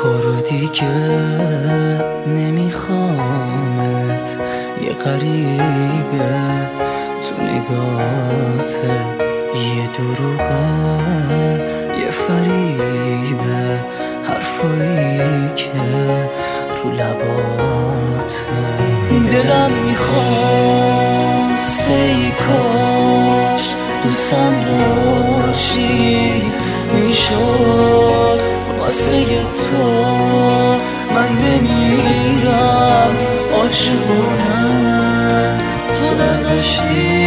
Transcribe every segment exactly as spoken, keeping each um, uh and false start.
تو رو دیگه نمیخوامت، یه غریبه تو نگاهت، یه دروغه یه فریبه، حرفایی که رو لباته. دلم میخواست ای کاش دوستم داشتی، میشد واسه تو من بمیرم عاشقانه تو نذاشتی.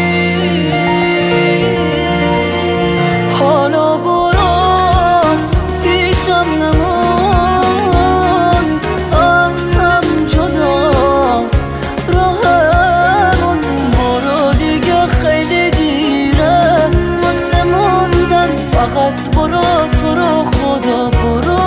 حالا برو پیشم نمان، ازم جداست راهمون، برو دیگه خیلی دیره واسه موندن، فقط برو تو رو خدا برو.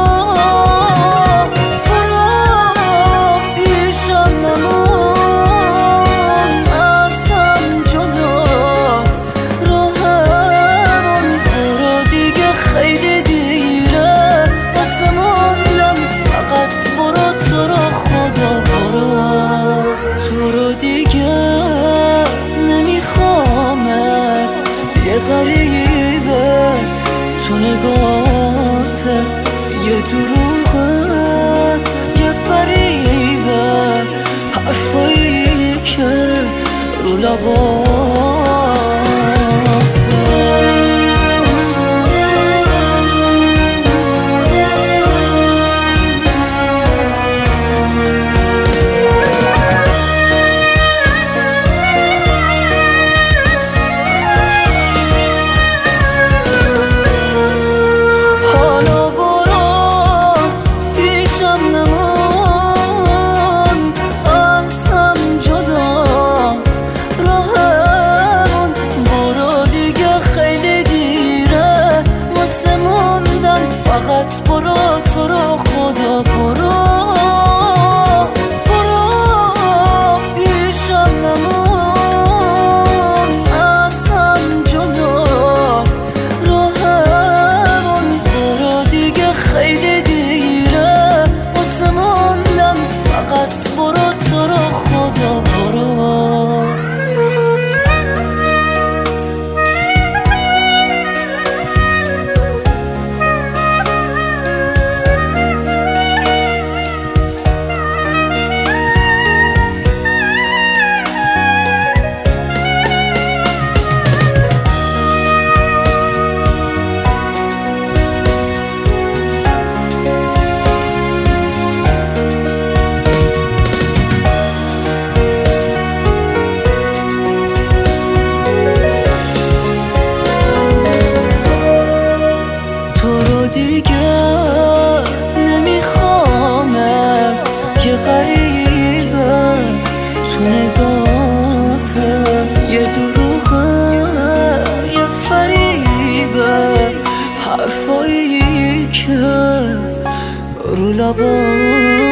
غریبه تو نگاهته، یه دروغه یه فریبه، حرفایی که رو لباته. برو تو رو خدا برو، برو پیشم نمون، ازم جداست راهمون، برو دیگه خیلی دیره واسه موندن، فقط برو تو رو خدا برو. دیگه نمیخوامت، یه غریبه تو نگاهته، یه دروغه یه فریبه، حرفایی که رو لباته.